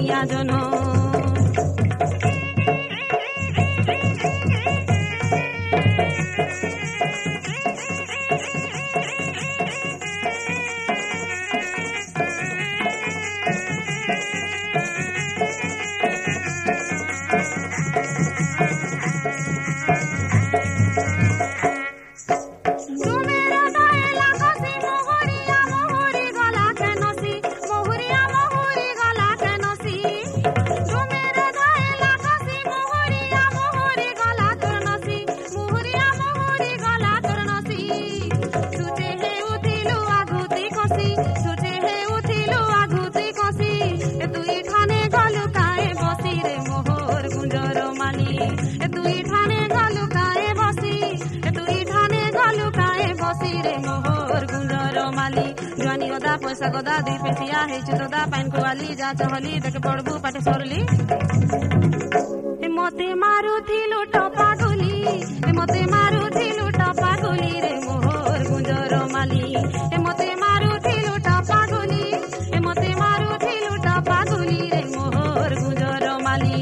দুনিয়া জন पैसा गदा दी पेसिया हेदा पान खुआली जा चहली देख पड़बू पाटे सरली मते मारुथिलु टपा गुली मते मारुथिलु टपा गुली रे मोहर गुंजर माली मते मारुथिलु टपा गुली मते मारुथिलु टपा गुली रे मोहर गुंजर माली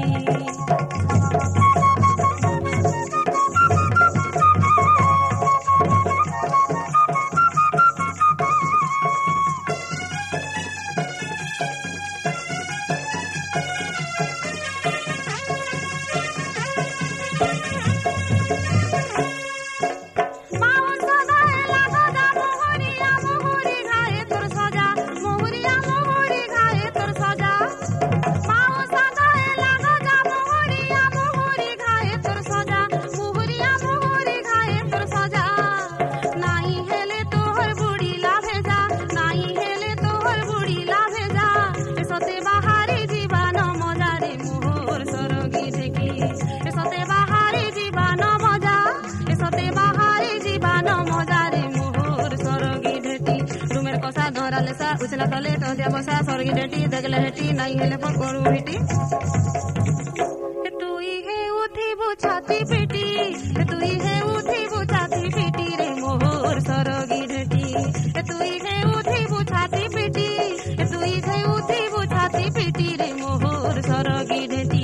उछला तले टंदिया बसा सरगी डेटी दगले हेटी नहीं हेले पकड़ू हेटी तुई हे उठी बुछाती पिटी तुई हे उठी बुछाती पिटी रे मोहर सरगी डेटी तुई हे उठी बुछाती पिटी तुई हे उठी बुछाती पिटी रे मोहर सरगी डेटी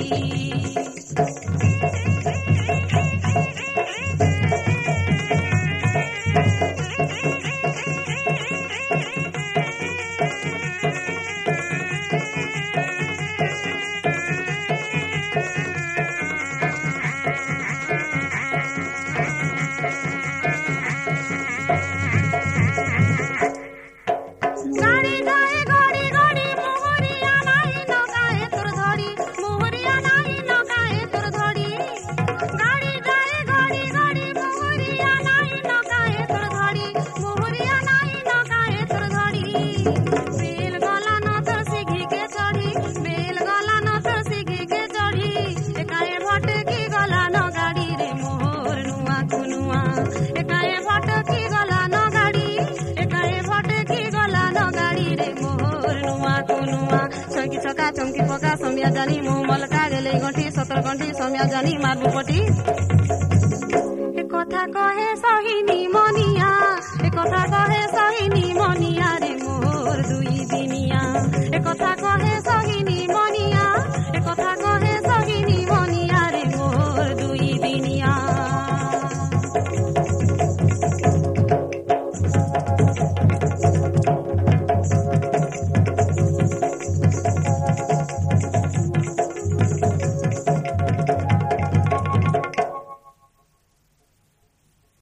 चमकी पका समिया जानी मुँह मलका गेले गंठी 17 गंठी समिया जानी मारबू पटी कथा कहे सहिनी मनिया कथा कहे सहिनी मनिया रे मोर दुई दिनिया कथा कहे